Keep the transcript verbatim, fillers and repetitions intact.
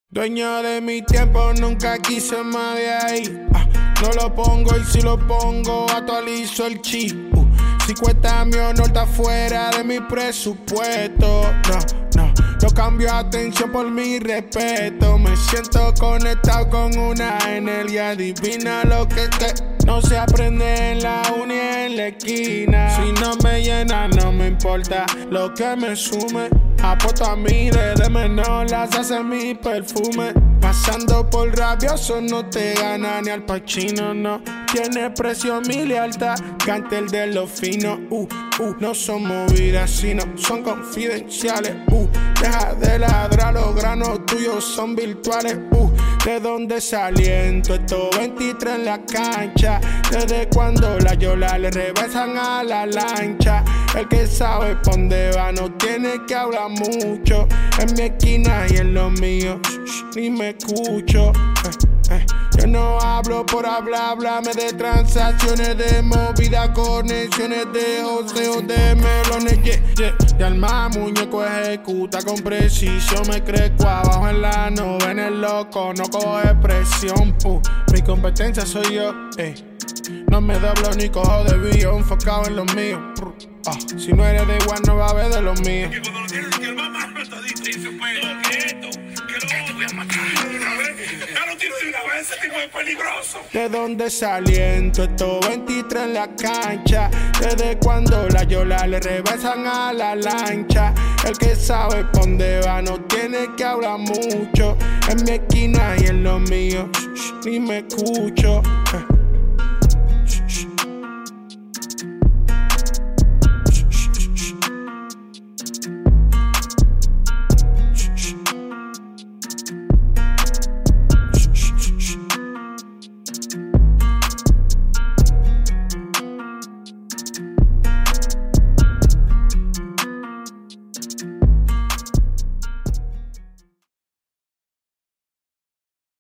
Dueño de mi tiempo, nunca quise más de ahí. Ah, no lo pongo y si lo pongo, actualizo el chip. Uh, si cuesta mi honor, está fuera de mi presupuesto. No, no, yo cambio atención por mi respeto. Me siento conectado con una energía divina. Lo que te no se aprende en la uni en la esquina. Si no me llena, no me importa lo que me sume. Apuesto a mí desde menor, las hace mi perfume. Pasando por rabioso, no te gana ni al Pacino, no. Tiene precio mi lealtad, cante el de los finos. Uh, uh, no son movidas, sino son confidenciales. Uh, deja de ladrar, los granos tuyos son virtuales. Uh, de dónde saliendo estos veintitrés en la cancha. Desde cuando la yola le reversan a la lancha. El que sabe por dónde va no tiene que hablar mucho. En mi esquina y en lo mío, shh, shh, ni me escucho. Eh, eh. Yo no hablo por hablar, háblame de transacciones, de movida, conexiones, de joseo, de melones. Yeah, yeah. Y al más muñeco ejecuta con precisión. Me crezco abajo en la nube, en el loco, no coge presión. Uh, mi competencia soy yo, eh. No me doblo ni cojo de bio, enfocado en lo mío. Ah, si no eres de igual, no va a haber de los míos. Que cuando lo tienes que el más malo te dice, pues, que esto, que lo que te voy a matar. Ya lo tiro de una vez, ese tipo es peligroso. ¿De dónde saliendo estos veintitrés en la cancha? Desde cuando la yola le reversan a la lancha. El que sabe por dónde va no tiene que hablar mucho. En mi esquina y en lo mío, shh, shh, ni me escucho. Eh.